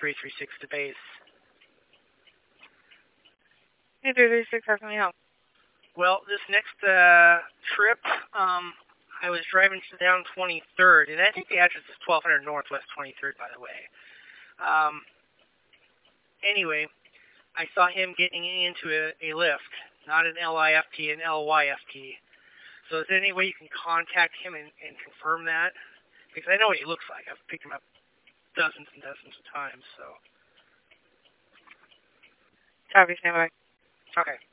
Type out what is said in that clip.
336 to base. Hey, 336, how can we help? Well, this next trip, I was driving down 23rd, and I think the address is 1200 Northwest 23rd, by the way. Anyway, I saw him getting into a lift, not an LIFT, an LYFT. So is there any way you can contact him and confirm that? Because I know what he looks like. I've picked him up dozens and dozens of times, so. Copy, stand by. Okay.